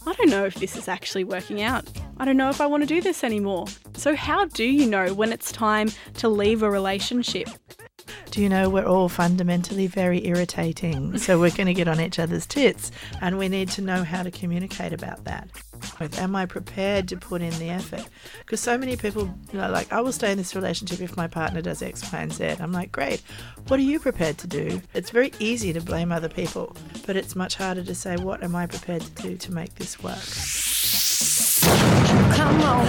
I don't know if this is actually working out. I don't know if I want to do this anymore. So how do you know when it's time to leave a relationship? Do you know we're all fundamentally very irritating, so we're going to get on each other's tits, and we need to know how to communicate about that. Am I prepared to put in the effort? Because so many people, like, I will stay in this relationship if my partner does X, Y, and Z. I'm like, great. What are you prepared to do? It's very easy to blame other people, but it's much harder to say, what am I prepared to do to make this work? Come on.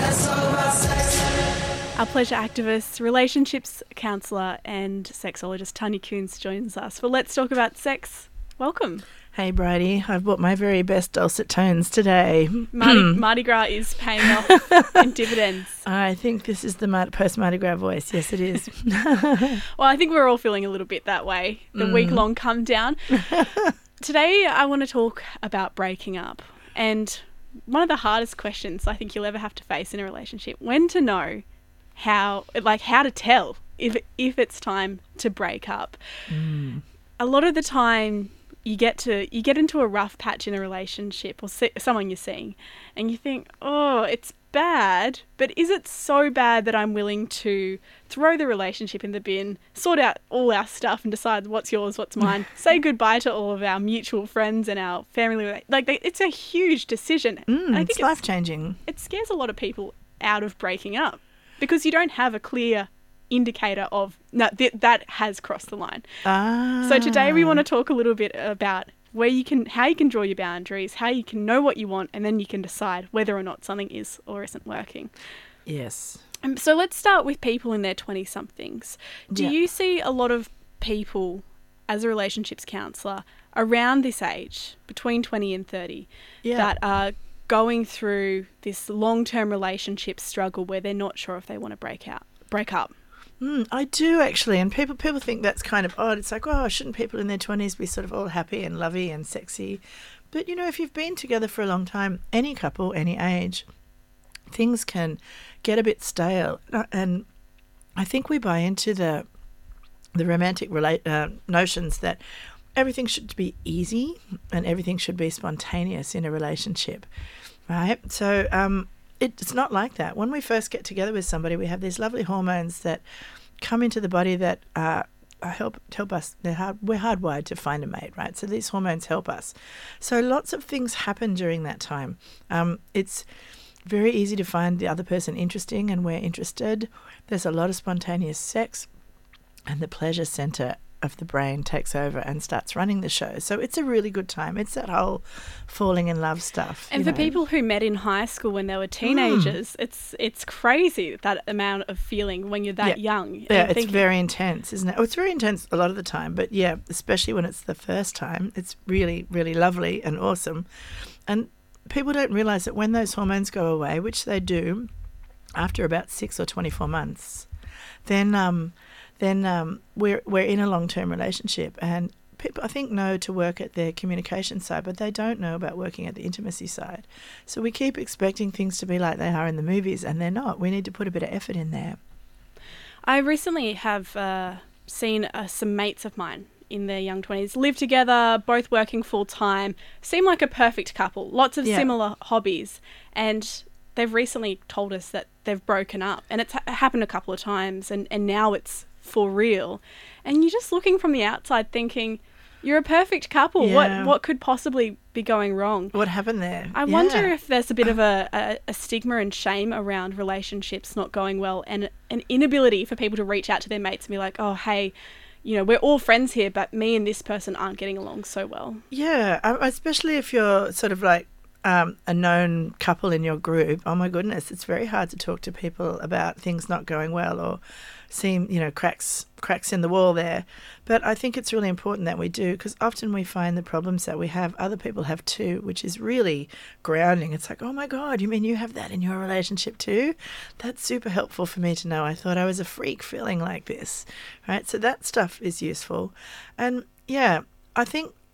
Our pleasure activist, relationships counsellor and sexologist Tanya Koens joins us for Let's Talk About Sex. Welcome. Hey, Bridie. I've bought my very best dulcet tones today. Mardi Gras is paying off in dividends. I think this is the post-Mardi Gras voice. Yes, it is. Well, I think we're all feeling a little bit that way, the week-long come down. Today, I want to talk about breaking up. And one of the hardest questions I think you'll ever have to face in a relationship, when to know how to tell if it's time to break up. A lot of the time you get into a rough patch in a relationship or someone you're seeing and you think, oh, it's bad, but is it so bad that I'm willing to throw the relationship in the bin, sort out all our stuff and decide what's yours, what's mine, say goodbye to all of our mutual friends and our family. It's a huge decision. I think it's life-changing. It scares a lot of people out of breaking up, because you don't have a clear indicator of, no, that has crossed the line. So today we want to talk a little bit about how you can draw your boundaries, how you can know what you want, and then you can decide whether or not something is or isn't working. Yes. So let's start with people in their 20-somethings. Do you see a lot of people as a relationships counsellor around this age, between 20 and 30, that are going through this long-term relationship struggle where they're not sure if they want to break up? I do, actually, and people think that's kind of odd. It's like, oh, shouldn't people in their 20s be sort of all happy and lovey and sexy? But, if you've been together for a long time, any couple, any age, things can get a bit stale. And I think we buy into the romantic notions that everything should be easy and everything should be spontaneous in a relationship, right? So it's not like that. When we first get together with somebody, we have these lovely hormones that come into the body that help us. We're hardwired to find a mate, right? So these hormones help us. So lots of things happen during that time. It's very easy to find the other person interesting, and we're interested. There's a lot of spontaneous sex, and the pleasure center of the brain takes over and starts running the show. So it's a really good time. It's that whole falling in love stuff. And for people who met in high school when they were teenagers, it's crazy, that amount of feeling when you're that young. Yeah, it's very intense, isn't it? Oh, it's very intense a lot of the time, but yeah, especially when it's the first time, it's really, really lovely and awesome. And people don't realise that when those hormones go away, which they do after about 6 or 24 months, then we're in a long-term relationship, and people, I think, know to work at their communication side, but they don't know about working at the intimacy side. So we keep expecting things to be like they are in the movies, and they're not. We need to put a bit of effort in there. I recently have seen some mates of mine in their young 20s live together, both working full-time, seem like a perfect couple, lots of similar hobbies, and they've recently told us that they've broken up, and it's happened a couple of times, and now it's for real. And you're just looking from the outside thinking, you're a perfect couple. What could possibly be going wrong? What happened there? I wonder if there's a bit of a stigma and shame around relationships not going well, and an inability for people to reach out to their mates and be like, oh, hey, we're all friends here, but me and this person aren't getting along so well. Yeah, especially if you're sort of like a known couple in your group. Oh my goodness, it's very hard to talk to people about things not going well or seem, cracks in the wall there. But I think it's really important that we do, because often we find the problems that we have, other people have too, which is really grounding. It's like, oh my God, you mean you have that in your relationship too? That's super helpful for me to know. I thought I was a freak feeling like this, right? So that stuff is useful. And yeah, I think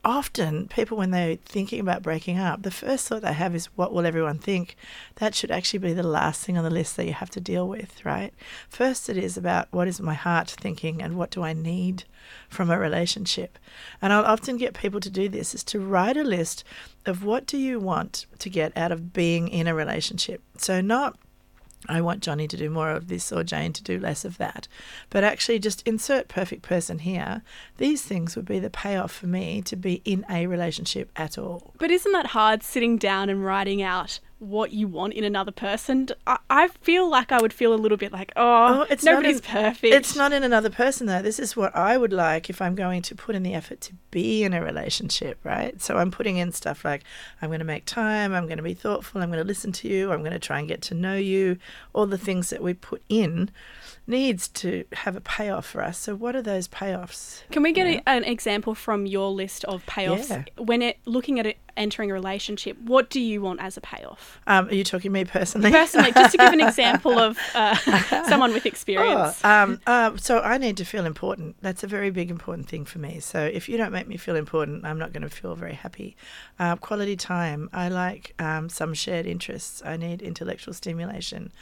often people, when they're thinking about breaking up, the first thought they have is, what will everyone think? That should actually be the last thing on the list that you have to deal with, right? First, it is about, what is my heart thinking and what do I need from a relationship? And I'll often get people to do this, is to write a list of what do you want to get out of being in a relationship. So not, I want Johnny to do more of this or Jane to do less of that, but actually just insert perfect person here. These things would be the payoff for me to be in a relationship at all. But isn't that hard, sitting down and writing out what you want in another person? I feel like I would feel a little bit like, nobody's perfect. It's not in another person, though. This is what I would like if I'm going to put in the effort to be in a relationship, right? So I'm putting in stuff like, I'm going to make time, I'm going to be thoughtful, I'm going to listen to you, I'm going to try and get to know you. All the things that we put in needs to have a payoff for us. So what are those payoffs? Can we get an example from your list of payoffs? Yeah. When looking at entering a relationship, what do you want as a payoff? Are you talking me personally? Personally, just to give an example of someone with experience. So I need to feel important. That's a very big important thing for me. So if you don't make me feel important, I'm not going to feel very happy. Quality time. I like some shared interests. I need intellectual stimulation.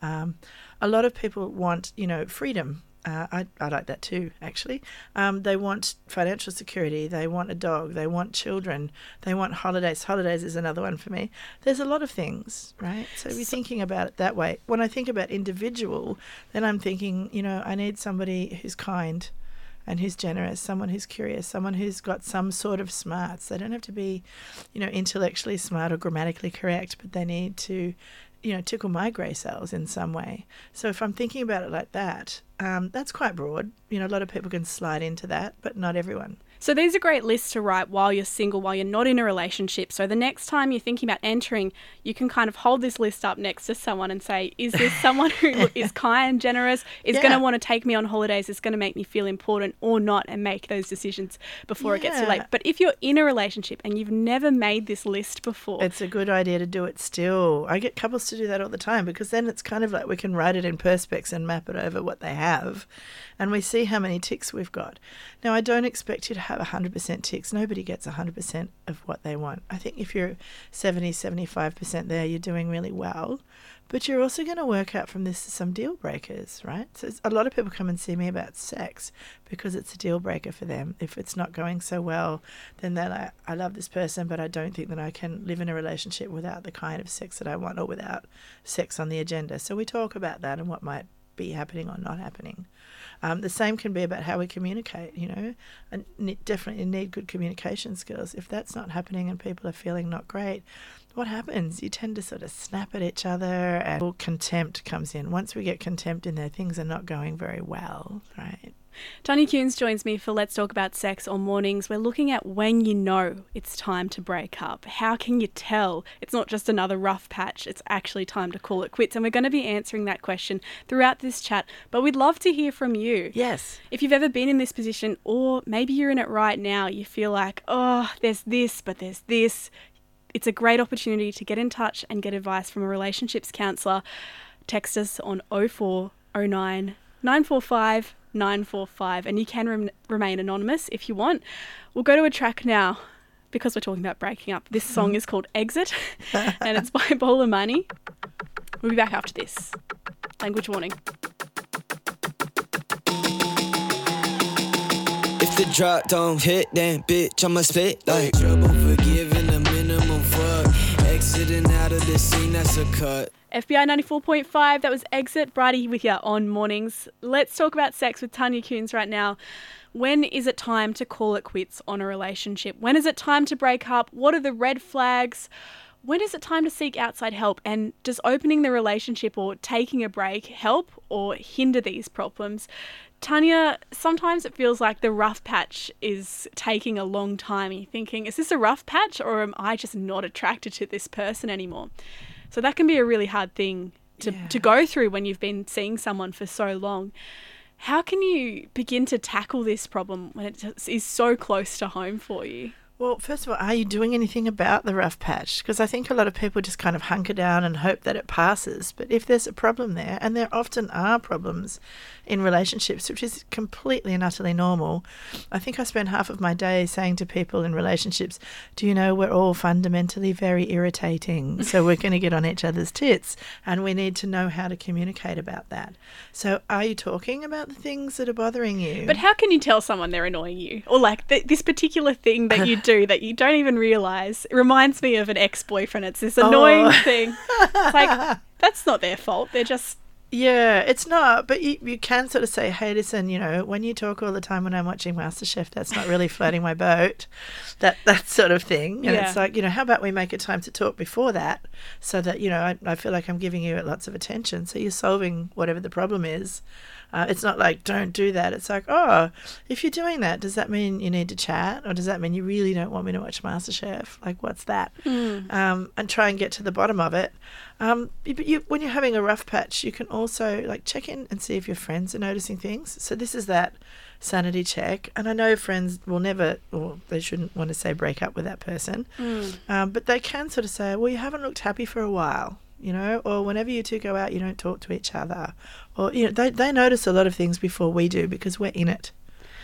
A lot of people want, freedom. I like that too, actually. They want financial security. They want a dog. They want children. They want holidays. Holidays is another one for me. There's a lot of things, right? So we're thinking about it that way. When I think about individual, then I'm thinking, I need somebody who's kind and who's generous, someone who's curious, someone who's got some sort of smarts. They don't have to be, intellectually smart or grammatically correct, but they need to tickle my grey cells in some way. So if I'm thinking about it like that, that's quite broad. A lot of people can slide into that, but not everyone. So these are great lists to write while you're single, while you're not in a relationship. So the next time you're thinking about entering, you can kind of hold this list up next to someone and say, is this someone who is kind, generous, is going to want to take me on holidays, is going to make me feel important or not, and make those decisions before it gets too late. But if you're in a relationship and you've never made this list before, it's a good idea to do it still. I get couples to do that all the time, because then it's kind of like we can write it in Perspex and map it over what they have, and we see how many ticks we've got. Now, I don't expect you to have 100% ticks. Nobody gets 100% of what they want. I think if you're 70, 75% there, you're doing really well. But you're also going to work out from this some deal breakers, right? So a lot of people come and see me about sex because it's a deal breaker for them. If it's not going so well, then they're like, I love this person, but I don't think that I can live in a relationship without the kind of sex that I want, or without sex on the agenda. So we talk about that and what might be happening or not happening. The same can be about how we communicate, and definitely need good communication skills. If that's not happening and people are feeling not great, what happens? You tend to sort of snap at each other, and contempt comes in. Once we get contempt in there, things are not going very well, right? Tanya Kuhns joins me for Let's Talk About Sex on Mornings. We're looking at when you know it's time to break up. How can you tell it's not just another rough patch, it's actually time to call it quits? And we're going to be answering that question throughout this chat, but we'd love to hear from you. Yes. If you've ever been in this position, or maybe you're in it right now, you feel like, there's this, but there's this. It's a great opportunity to get in touch and get advice from a relationships counsellor. Text us on 0409 945 945, and you can remain anonymous if you want. We'll go to a track now because we're talking about breaking up. This song is called Exit and it's by Bola Money. We'll be back after this. Language warning. If the drop don't hit, then bitch, I'ma spit like trouble for giving a minimum fuck. Exiting out of the scene, that's a cut. FBI 94.5, that was Exit. Bridie with you on Mornings. Let's talk about sex with Tanya Kuhns right now. When is it time to call it quits on a relationship? When is it time to break up? What are the red flags? When is it time to seek outside help? And does opening the relationship or taking a break help or hinder these problems? Tanya, sometimes it feels like the rough patch is taking a long time. You're thinking, is this a rough patch, or am I just not attracted to this person anymore? So that can be a really hard thing to go through when you've been seeing someone for so long. How can you begin to tackle this problem when it is so close to home for you? Well, first of all, are you doing anything about the rough patch? Because I think a lot of people just kind of hunker down and hope that it passes. But if there's a problem there, and there often are problems in relationships, which is completely and utterly normal, I think I spend half of my day saying to people in relationships, do you know we're all fundamentally very irritating, so we're going to get on each other's tits, and we need to know how to communicate about that. So are you talking about the things that are bothering you? But how can you tell someone they're annoying you? Or like this particular thing that you do that you don't even realise. It reminds me of an ex-boyfriend. It's this annoying thing. It's like, that's not their fault. They're just... Yeah, it's not. But you can sort of say, hey, listen, you know, when you talk all the time when I'm watching MasterChef, that's not really floating my boat. That sort of thing. And it's like, you know, how about we make a time to talk before that so that, you know, I feel like I'm giving you lots of attention. So you're solving whatever the problem is. It's not like, don't do that. It's like, oh, if you're doing that, does that mean you need to chat? Or does that mean you really don't want me to watch MasterChef? Like, what's that? And try and get to the bottom of it. But when you're having a rough patch, you can also, like, check in and see if your friends are noticing things. So this is that sanity check. And I know friends will never, or they shouldn't want to say break up with that person. But they can sort of say, well, you haven't looked happy for a while. You know, or whenever you two go out, you don't talk to each other. Or, you know, they notice a lot of things before we do because we're in it.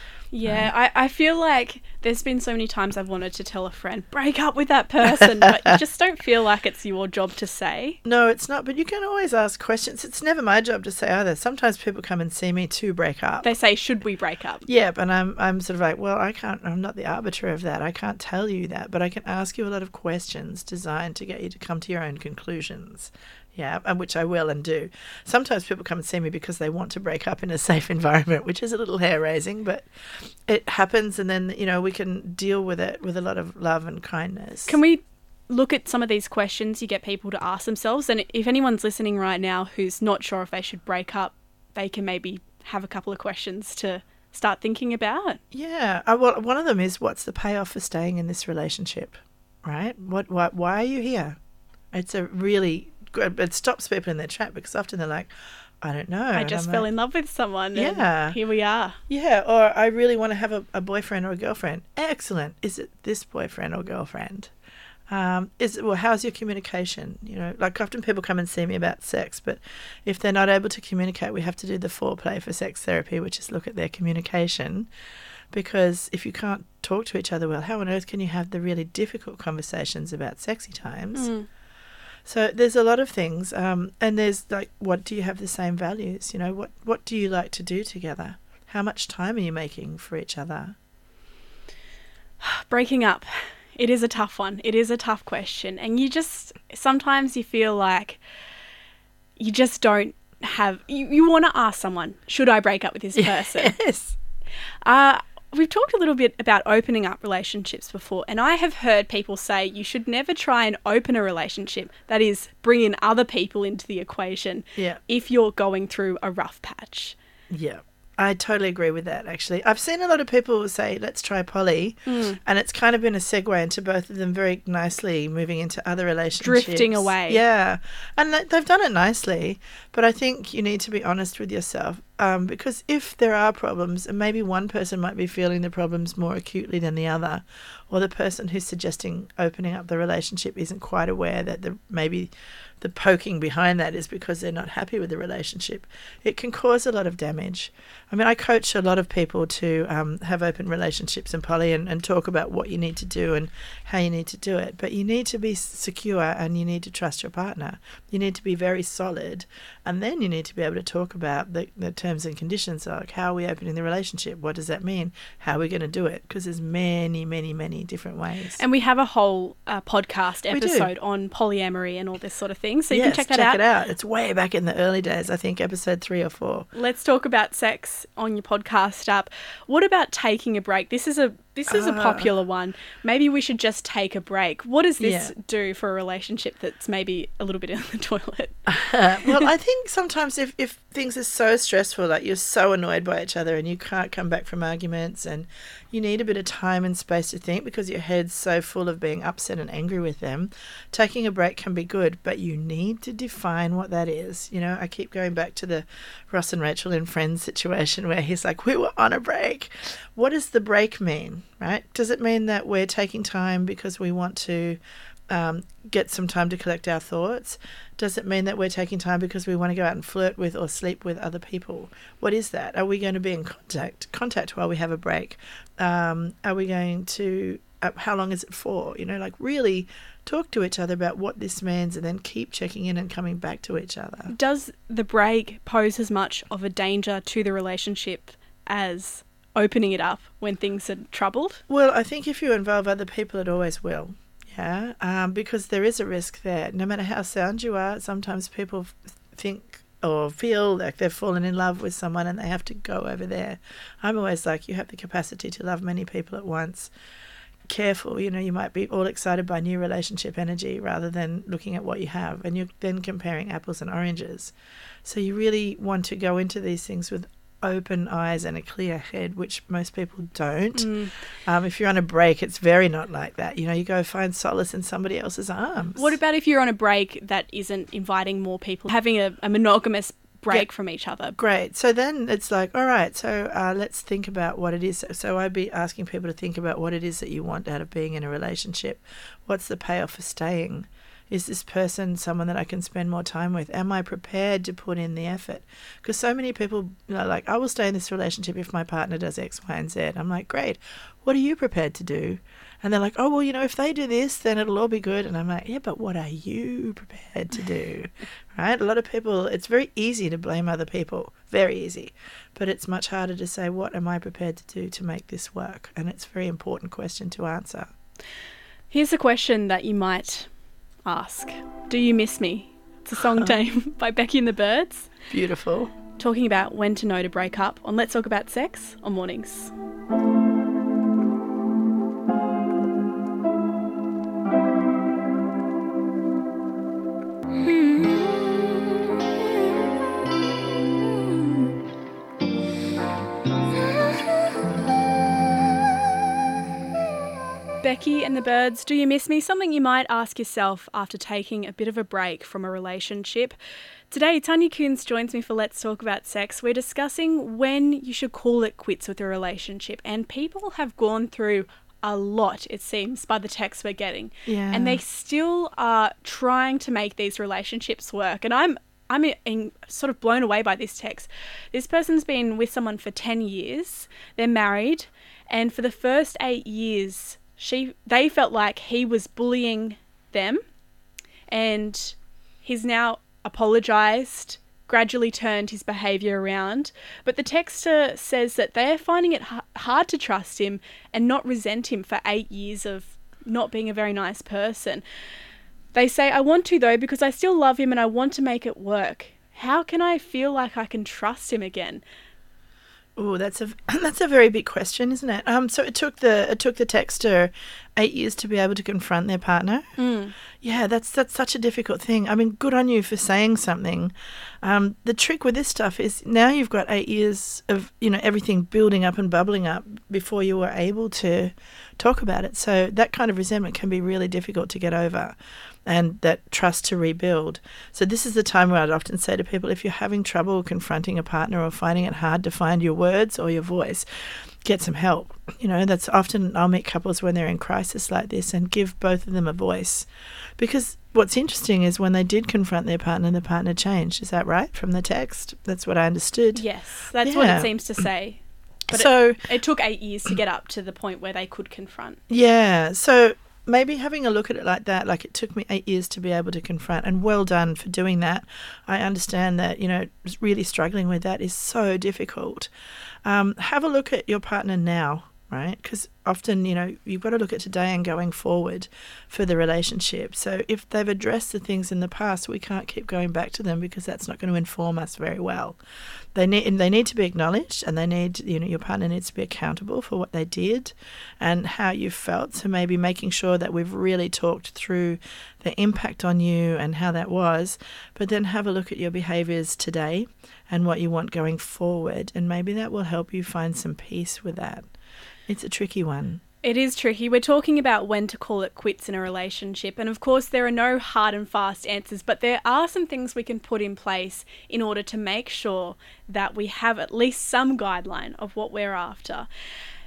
Yeah, I feel like there's been so many times I've wanted to tell a friend, break up with that person, but you just don't feel like it's your job to say. No, it's not, but you can always ask questions. It's never my job to say either. Sometimes people come and see me to break up. They say, should we break up? Yeah, but I'm sort of like, well, I'm not the arbiter of that. I can't tell you that, but I can ask you a lot of questions designed to get you to come to your own conclusions. Yeah, and which I will and do. Sometimes people come and see me because they want to break up in a safe environment, which is a little hair-raising, but it happens, and then, you know, we can deal with it with a lot of love and kindness. Can we look at some of these questions you get people to ask themselves? And if anyone's listening right now who's not sure if they should break up, they can maybe have a couple of questions to start thinking about. Yeah. Well, one of them is, what's the payoff for staying in this relationship, right? Why are you here? It's a really... It stops people in their track because often they're like, I don't know. I just fell in love with someone. Yeah. And here we are. Yeah. Or I really want to have a boyfriend or a girlfriend. Excellent. Is it this boyfriend or girlfriend? How's your communication? You know, like often people come and see me about sex, but if they're not able to communicate, we have to do the foreplay for sex therapy, which is look at their communication. Because if you can't talk to each other well, how on earth can you have the really difficult conversations about sexy times? So there's a lot of things, and there's like, what do you have the same values? You know, what do you like to do together? How much time are you making for each other? Breaking up, it is a tough one. It is a tough question, and sometimes you feel like you just don't have. You want to ask someone, should I break up with this person? Yes. We've talked a little bit about opening up relationships before, and I have heard people say you should never try and open a relationship, that is, bring in other people into the equation, if you're going through a rough patch. Yeah. I totally agree with that, actually. I've seen a lot of people say, let's try poly, and it's kind of been a segue into both of them very nicely moving into other relationships. Drifting away. Yeah. And they've done it nicely, but I think you need to be honest with yourself, because if there are problems, and maybe one person might be feeling the problems more acutely than the other, or the person who's suggesting opening up the relationship isn't quite aware that maybe the poking behind that is because they're not happy with the relationship, it can cause a lot of damage. I mean, I coach a lot of people to have open relationships and poly and talk about what you need to do and how you need to do it. But you need to be secure and you need to trust your partner. You need to be very solid, and then you need to be able to talk about the terms and conditions, like how are we opening the relationship? What does that mean? How are we going to do it? Because there's many, many, many different ways. And we have a whole podcast episode on polyamory and all this sort of thing. So you can check that out. Check it out. It's way back in the early days, I think, episode 3 or 4. Let's talk about sex on your podcast app. What about taking a break? This is a popular one. Maybe we should just take a break. What does this do for a relationship that's maybe a little bit in the toilet? Well, I think sometimes if things are so stressful, like you're so annoyed by each other and you can't come back from arguments and you need a bit of time and space to think because your head's so full of being upset and angry with them, taking a break can be good, but you need to define what that is. You know, I keep going back to the Ross and Rachel in Friends situation where he's like, we were on a break. What does the break mean? mean, right? Does it mean that we're taking time because we want to get some time to collect our thoughts? Does it mean that we're taking time because we want to go out and flirt with or sleep with other people? What is that? Are we going to be in contact while we have a break? Are we going to, how long is it for? Really talk to each other about what this means, and then keep checking in and coming back to each other. Does the break pose as much of a danger to the relationship as opening it up when things are troubled? Well, I think if you involve other people, it always will. Yeah, because there is a risk there. No matter how sound you are, sometimes people think or feel like they've fallen in love with someone and they have to go over there. I'm always like, you have the capacity to love many people at once. Careful, you might be all excited by new relationship energy rather than looking at what you have, and you're then comparing apples and oranges. So you really want to go into these things with open eyes and a clear head, which most people don't. If you're on a break, it's very not like that. You go find solace in somebody else's arms. What about if you're on a break that isn't inviting more people, having a monogamous break from each other? Great. So then it's like, all right, so let's think about what it is. So I'd be asking people to think about what it is that you want out of being in a relationship. What's the payoff for staying? Is this person someone that I can spend more time with? Am I prepared to put in the effort? Because so many people are like, I will stay in this relationship if my partner does X, Y, and Z. I'm like, great. What are you prepared to do? And they're like, oh, well, if they do this, then it'll all be good. And I'm like, yeah, but what are you prepared to do? Right? A lot of people, it's very easy to blame other people. Very easy. But it's much harder to say, what am I prepared to do to make this work? And it's a very important question to answer. Here's a question that you might ask. Do you miss me? It's a song name by Becky and the Birds. Beautiful. Talking about when to know to break up on Let's Talk About Sex on Mornings. Becky and the Birds, do you miss me? Something you might ask yourself after taking a bit of a break from a relationship. Today, Tanya Coons joins me for Let's Talk About Sex. We're discussing when you should call it quits with a relationship, and people have gone through a lot, it seems, by the texts we're getting. Yeah. And they still are trying to make these relationships work. And I'm sort of blown away by this text. This person's been with someone for 10 years. They're married. And for the first 8 years, they felt like he was bullying them. And he's now apologised, gradually turned his behaviour around. But the texter says that they're finding it hard to trust him and not resent him for 8 years of not being a very nice person. They say, I want to though, because I still love him and I want to make it work. How can I feel like I can trust him again? Oh, that's a very big question, isn't it? So it took the texter 8 years to be able to confront their partner. Yeah, that's such a difficult thing. I mean, good on you for saying something. The trick with this stuff is now you've got 8 years of everything building up and bubbling up before you were able to talk about it. So that kind of resentment can be really difficult to get over, and that trust to rebuild. So this is the time where I'd often say to people, if you're having trouble confronting a partner or finding it hard to find your words or your voice, get some help. That's often, I'll meet couples when they're in crisis like this and give both of them a voice. Because what's interesting is when they did confront their partner, the partner changed. Is that right from the text? That's what I understood. Yes, that's what it seems to say. But so it took 8 years to get up to the point where they could confront. Yeah, so maybe having a look at it like that, like it took me 8 years to be able to confront, and well done for doing that. I understand that, really struggling with that is so difficult. Have a look at your partner now, right? Because often, you've got to look at today and going forward for the relationship. So if they've addressed the things in the past, we can't keep going back to them because that's not going to inform us very well. They need to be acknowledged, and they need, your partner needs to be accountable for what they did and how you felt. So maybe making sure that we've really talked through the impact on you and how that was, but then have a look at your behaviours today and what you want going forward, and maybe that will help you find some peace with that. It's a tricky one. It is tricky. We're talking about when to call it quits in a relationship. And of course, there are no hard and fast answers, but there are some things we can put in place in order to make sure that we have at least some guideline of what we're after.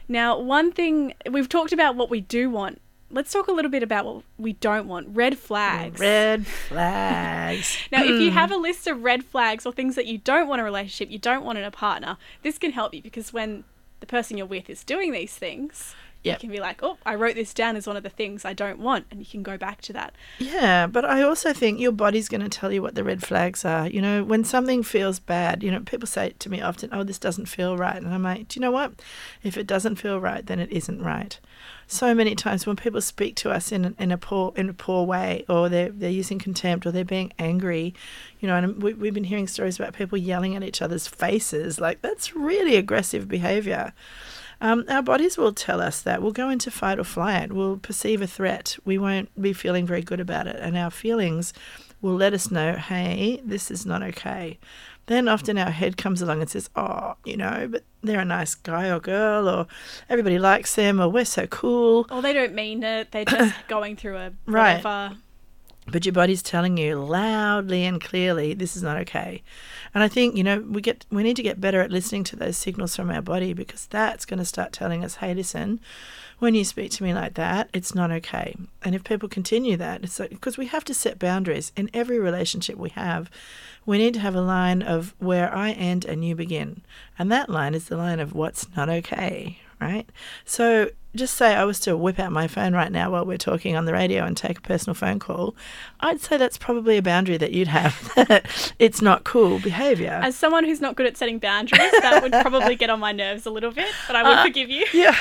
Now, one thing, we've talked about what we do want. Let's talk a little bit about what we don't want. Red flags. Red flags. Now, if you have a list of red flags or things that you don't want in a relationship, you don't want in a partner, this can help you, because when the person you're with is doing these things, Yep. you can be like, oh, I wrote this down as one of the things I don't want, and you can go back to that. Yeah, but I also think your body's going to tell you what the red flags are. You know, when something feels bad, you know, people say to me often, oh, this doesn't feel right. And I'm like, do you know what? If it doesn't feel right, then it isn't right. So many times when people speak to us in a poor way, or they're using contempt, or they're being angry, you know, and we've been hearing stories about people yelling at each other's faces. Like, that's really aggressive behaviour. Our bodies will tell us that. We'll go into fight or flight. We'll perceive a threat. We won't be feeling very good about it. And our feelings will let us know, hey, this is not okay. Then often our head comes along and says, oh, you know, but they're a nice guy or girl, or everybody likes them, or we're so cool. Or they don't mean it. They're just going through a Right. whatever. But your body's telling you loudly and clearly, this is not okay. And I think, you know, we need to get better at listening to those signals from our body, because that's going to start telling us, hey, listen, when you speak to me like that, it's not okay. And if people continue that, it's like, because we have to set boundaries in every relationship we have. We need to have a line of where I end and you begin. And that line is the line of what's not okay, right? So just say I was to whip out my phone right now while we're talking on the radio and take a personal phone call, I'd say that's probably a boundary that you'd have. It's not cool behaviour. As someone who's not good at setting boundaries, that would probably get on my nerves a little bit, but I would forgive you. Yeah.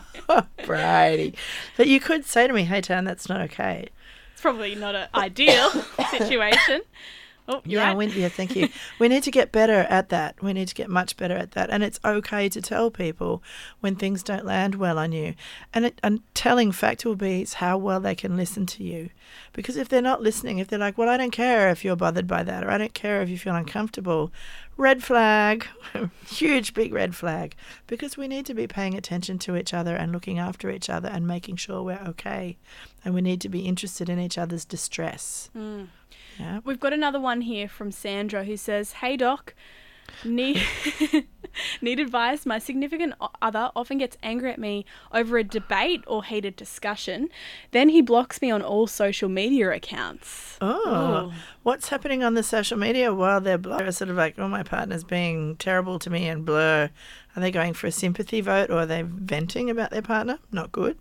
Brady. But you could say to me, hey, Tan, that's not okay. It's probably not an ideal situation. Oh, you're right. Yeah, thank you. We need to get better at that. We need to get much better at that. And it's okay to tell people when things don't land well on you. And telling fact will be how well they can listen to you. Because if they're not listening, if they're like, well, I don't care if you're bothered by that, or I don't care if you feel uncomfortable, red flag, huge big red flag. Because we need to be paying attention to each other and looking after each other and making sure we're okay. And we need to be interested in each other's distress. Yeah. We've got another one here from Sandra who says, hey, Doc, need advice. My significant other often gets angry at me over a debate or heated discussion. Then he blocks me on all social media accounts. Oh, what's happening on the social media while they're sort of like, oh, my partner's being terrible to me and blur. Are they going for a sympathy vote, or are they venting about their partner? Not good.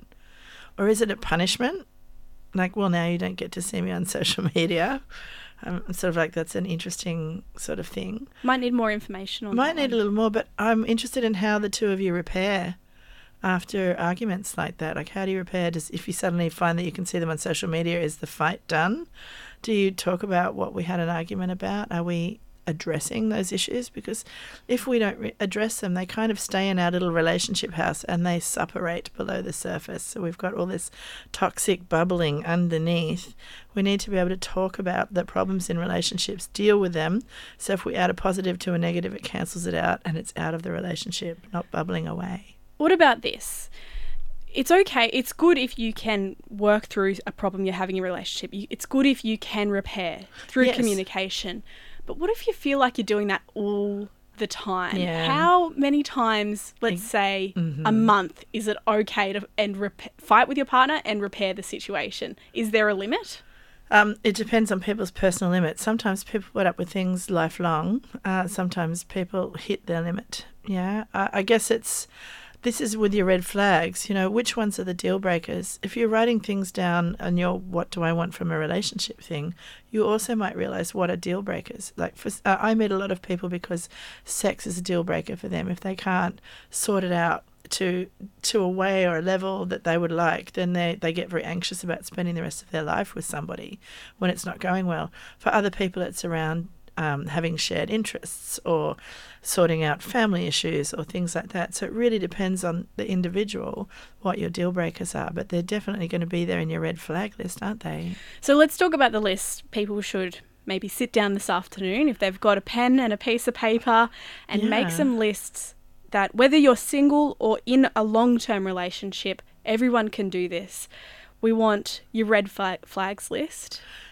Or is it a punishment? Like, well, now you don't get to see me on social media. Sort of like, that's an interesting sort of thing. Might need more information on that. Might need a little more, but I'm interested in how the two of you repair after arguments like that. Like, how do you repair? If you suddenly find that you can see them on social media, is the fight done? Do you talk about what we had an argument about? Are we addressing those issues? Because if we don't address them, they kind of stay in our little relationship house and they suppurate below the surface. So we've got all this toxic bubbling underneath. We need to be able to talk about the problems in relationships, deal with them. So if we add a positive to a negative, it cancels it out and it's out of the relationship, not bubbling away. What about this? It's okay. It's good if you can work through a problem you're having in a relationship. It's good if you can repair through communication. But what if you feel like you're doing that all the time? Yeah. How many times, let's say a month, is it okay to fight with your partner and repair the situation? Is there a limit? It depends on people's personal limits. Sometimes people put up with things lifelong. Sometimes people hit their limit. Yeah, I guess this is with your red flags, you know, which ones are the deal breakers? If you're writing things down on your what do I want from a relationship thing, you also might realise what are deal breakers. Like, I meet a lot of people because sex is a deal breaker for them. If they can't sort it out to a way or a level that they would like, then they get very anxious about spending the rest of their life with somebody when it's not going well. For other people, it's around having shared interests or sorting out family issues or things like that. So it really depends on the individual what your deal breakers are, but they're definitely going to be there in your red flag list, aren't they? So let's talk about the list. People should maybe sit down this afternoon, if they've got a pen and a piece of paper, and make some lists that, whether you're single or in a long-term relationship, everyone can do this. We want your red flags list.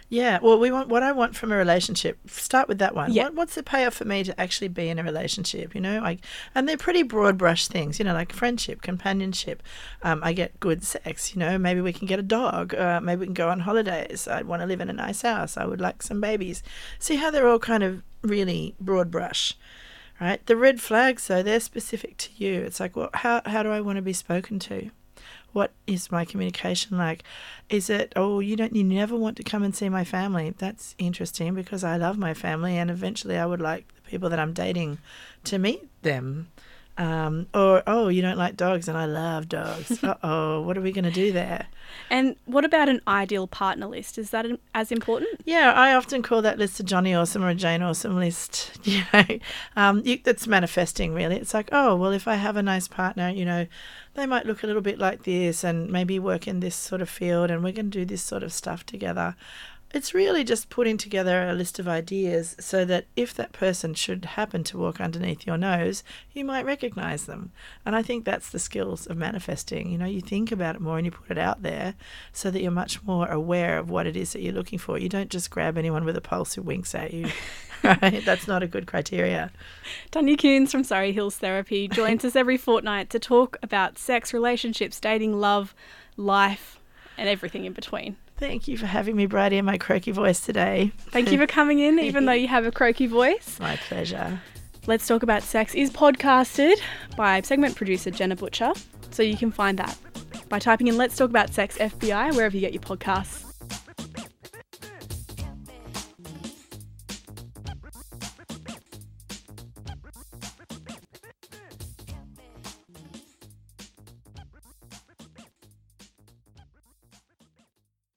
Yeah, well, what I want from a relationship. Start with that one. Yeah. What's the payoff for me to actually be in a relationship? And they're pretty broad brush things. Like friendship, companionship. I get good sex. Maybe we can get a dog. Maybe we can go on holidays. I'd want to live in a nice house. I would like some babies. See how they're all kind of really broad brush, right? The red flags, though, they're specific to you. It's like, well, how do I want to be spoken to? What is my communication like? Is it, you never want to come and see my family? That's interesting because I love my family and eventually I would like the people that I'm dating to meet them. Or, you don't like dogs and I love dogs. Uh-oh, what are we going to do there? And what about an ideal partner list? Is that as important? Yeah, I often call that list a Johnny Awesome or a Jane Awesome list. That's manifesting, really. It's like, if I have a nice partner, they might look a little bit like this and maybe work in this sort of field and we're going to do this sort of stuff together. It's really just putting together a list of ideas so that if that person should happen to walk underneath your nose, you might recognize them. And I think that's the skills of manifesting. You think about it more and you put it out there so that you're much more aware of what it is that you're looking for. You don't just grab anyone with a pulse who winks at you. Right? That's not a good criteria. Tanya Kuhns from Surrey Hills Therapy joins us every fortnight to talk about sex, relationships, dating, love, life, and everything in between. Thank you for having me, Bridie, in my croaky voice today. Thank you for coming in, even though you have a croaky voice. My pleasure. Let's Talk About Sex is podcasted by segment producer Jenna Butcher, so you can find that by typing in Let's Talk About Sex FBI wherever you get your podcasts.